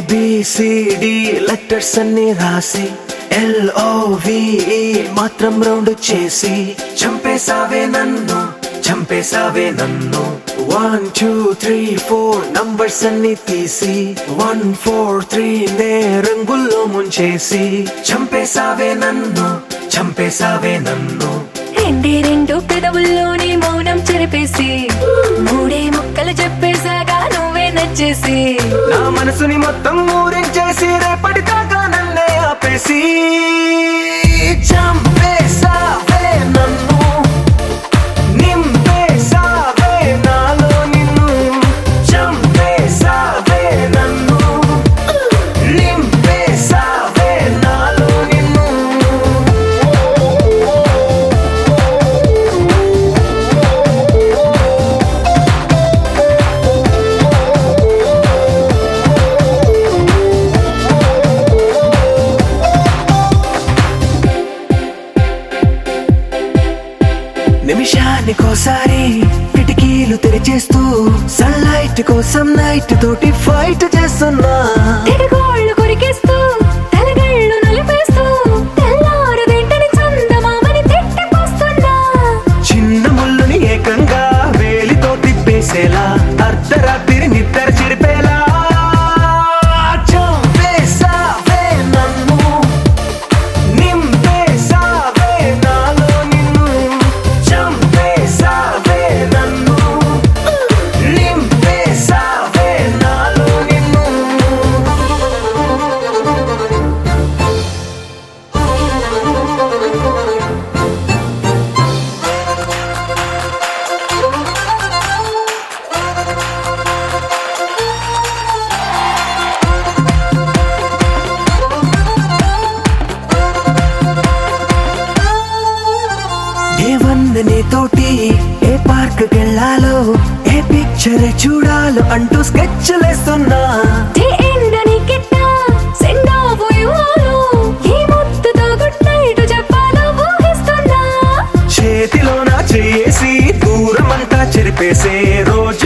ABCD letters అన్ని రాసి LOVE మాత్రం రౌండ్ చేసి చంపేసావే నన్ను 1 2 3 4 నంబర్స్ అన్ని తీసి 1 4 3 నే రంగుల్లో ముంచేసి చంపేసావే నన్ను రెండు పెదవుల్లోని మౌనం చెరిపేసి మూడే ముక్కలు చెప్పేసాగా నువ్వే నచ్చేసి నా మనసుని మొత్తం ఊరించేసి రేపటి దాకా నన్నే ఆపేసి చంపేసావే నన్ను నింపేసావే నాలో నిన్ను చంపేసావే నన్ను నింపేసావే నాలో నిన్ను నిమిషానికోసారి కిటికీలు తెరిచేస్తూ సన్లైట్ కోసం నైట్ తోటి ఫైట్ చేస్తున్నా తెగగోళ్ళు కొరికేస్తూ తలగళ్ళు నలిపేస్తూ తెల్లారదేంటని చందమామని తిట్టిపోస్తున్నా చిన్న ముళ్ళుని ఏకంగా వేలితో తిప్పేసేలా అర్ధరాత్రి నిద్ర చెరిపేలా చంపేసావే నన్ను నింపేసావే నాలో నిన్ను చంపేసావే నన్ను నింపేసావే నాలో నిన్ను ఏవన్నీ తోటి ఏ పార్క్ కెళ్ళాలో ఏ పిక్చర్ చూడాలో అంటూ స్కెచ్లేస్తున్నా డే ఎండని కిట్ట సెండ్ ఆఫ్ ఇవ్వాలో ఈ ముద్దుతో గుడ్ నైట్ చెప్పాలో ఊహిస్తున్నా చేతిలో నా చేసి దూరమంతా చెరిపేసే రోజు